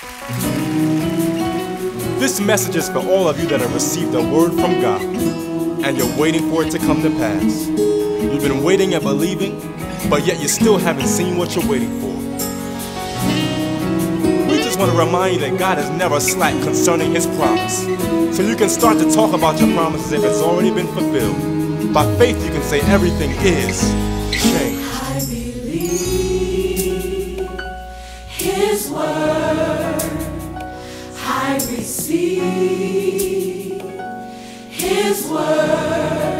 This message is for all of you that have received a word from God and you're waiting for it to come to pass. You've been waiting and believing, but yet you still haven't seen what you're waiting for. We just want to remind you that God has never slack concerning His promise. So you can start to talk about your promise as if it's already been fulfilled. By faith you can say everything is changed. I believe His word. I receive His word.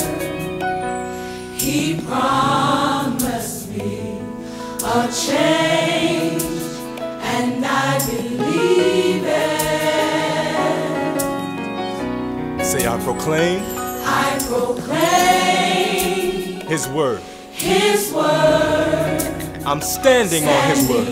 He promised me a change, and I believe it. Say, I proclaim His word. His word. I'm standing on His word.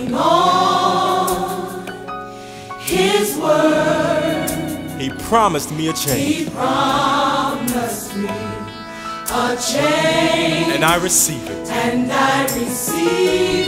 His word. He promised me a change. He promised me a change. And I receive it. And I receive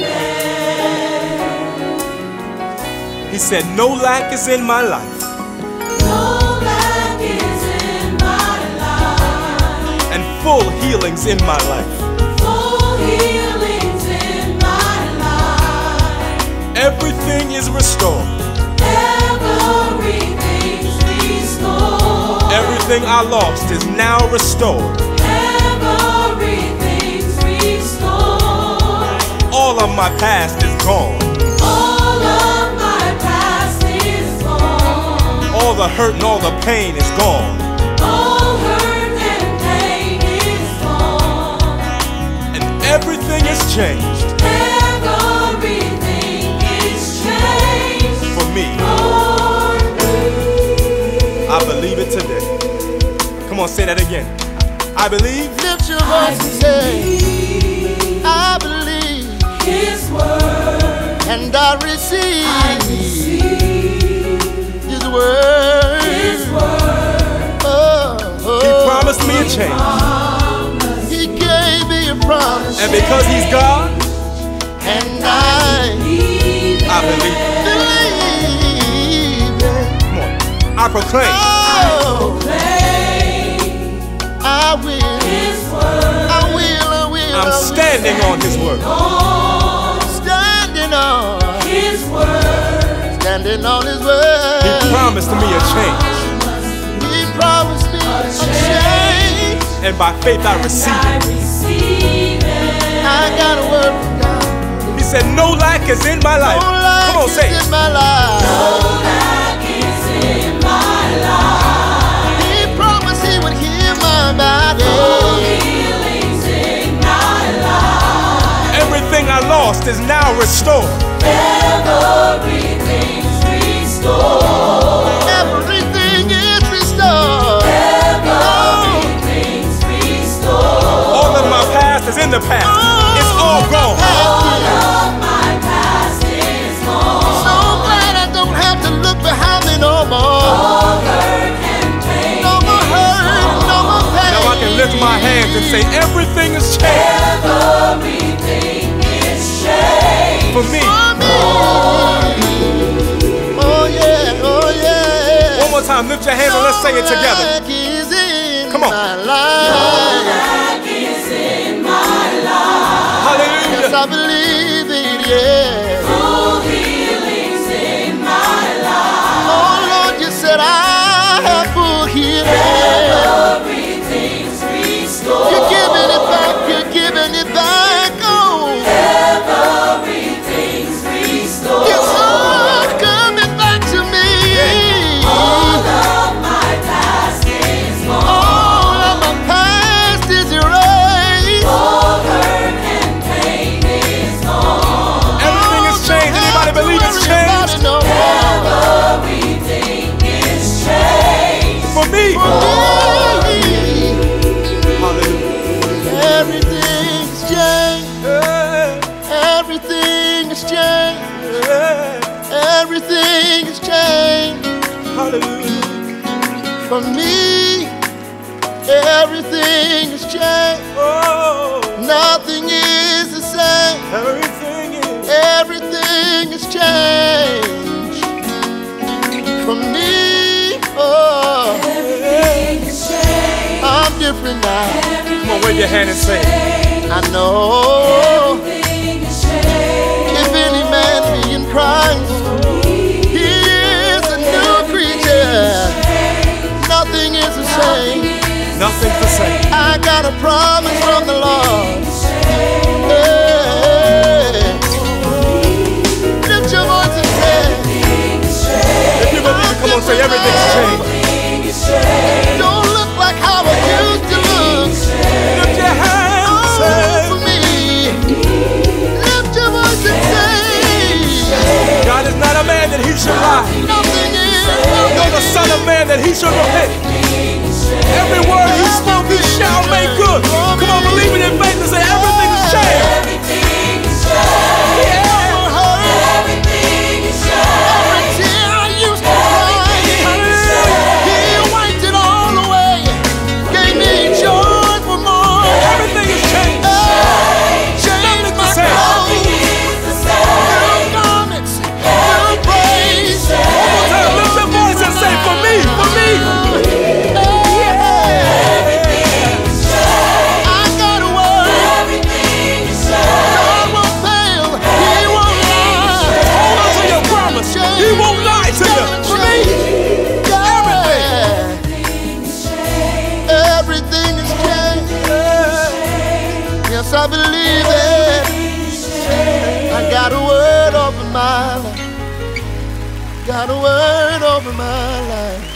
it. He said, no lack is in my life. No lack is in my life. And full healings in my life. Full healings in my life. Everything is restored. Everything's restored. Everything I lost is now restored. Everything's restored. All of my past is gone. All of my past is gone. All the hurt and all the pain is gone. All hurt and pain is gone. And everything is changed. Everything is changed For me. for me. I believe it today. Come on, say that again. I believe. Lift your voice and say, I believe His word. and I receive, I receive His word. His word. Oh, He promised me a change. He gave me a promise, And because He's God, and I Believe I believe. believe it. Come on. I proclaim. Oh, I will. His word. I will. I'm standing on His word. Standing on. His word. Standing on His word. He promised me a change. He promised me a change. And by faith I receive I it. receive it. I got a word from God. He said, no lack is in my life. No lack Come on, say is it. in my life. No lack is in my life. He promised He would heal my body. Full healings in my life. Everything I lost is now restored. Everything's restored. Everything is restored. Everything's restored. All of my past is in the past. It's all gone. All of my past is gone. So glad I don't have to look behind me no more. All hurt and pain No more hurt, no more pain. Now I can lift my hands and say everything is changed Everything is changed for me. Oh yeah, oh yeah. One more time, lift your hands and let's say it together. No lack is in Come on. my life. lack is in my life. Hallelujah. Yes, I believe it, yeah. Full healings in my life. Oh Lord, you said I have full healing. Everything's restored. You're giving it back, you're giving it back. Oh, Everything's restored. it's all coming back to me. All of my past is gone. All of my past is erased. All hurt and pain is gone. Everything is changed. Anybody believe it's changed? No more. Everything is changed. For me. Hallelujah. Everything's changed. Everything is changed. Everything is changed. Hallelujah. For me, everything is changed. Oh, Nothing is the same. everything is. Everything is changed. tonight. Come on, wave your hand and say it. I know if any man be in Christ, he is a new creature. Nothing is the same. Nothing's the same. I got a promise from the Lord. Hey. Lift your voice and say, If you believe it, come on, say everything's changed. don't look like how I used to look. Lift your hands, say. For me, lift your voice and say, God is not a man that he should lie, nothing is, nor the son of man that he should repent. Every word he spoke, he shall make good. Come on, believe it in faith and say everything is changed. Yeah. every tear I used to cry, he wiped it all away, gave me joy for more. Everything is changed. Changed my same. clothes, new garments, new praise. Lift your voice and say, for me, for me. I got a word. God won't fail, he won't lie. Hold on to your promise. He won't lie to you. For me, everything is changed. Yes, I believe it. I got a word over my life. Got a word over my life.